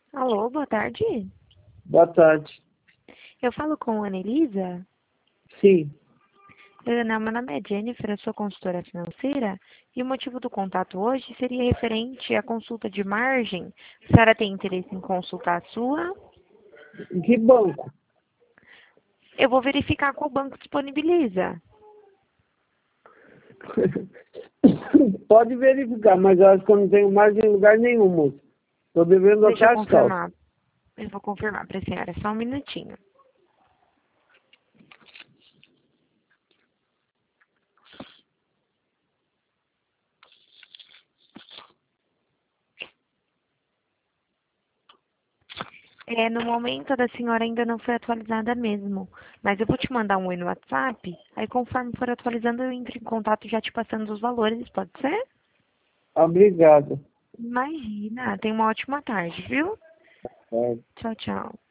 Alô, boa tarde. Boa tarde. Eu falo com a Ana Elisa. Sim, Ana, meu nome é Jennifer, eu sou consultora financeira e o motivo do contato hoje seria referente à consulta de margem. A senhora tem interesse em consultar a sua? em que banco? Eu vou verificar qual banco disponibiliza. Pode verificar, mas eu acho que eu não tenho mais em lugar nenhum, moço. Estou devendo Deixa até eu as calças. confirmar. Eu vou confirmar para a senhora, só um minutinho. No momento da senhora ainda não foi atualizada mesmo, mas eu vou te mandar um oi no WhatsApp, aí conforme for atualizando eu entro em contato já te passando os valores, pode ser? Obrigado. Imagina, tenha uma ótima tarde, viu? É. Tchau, tchau.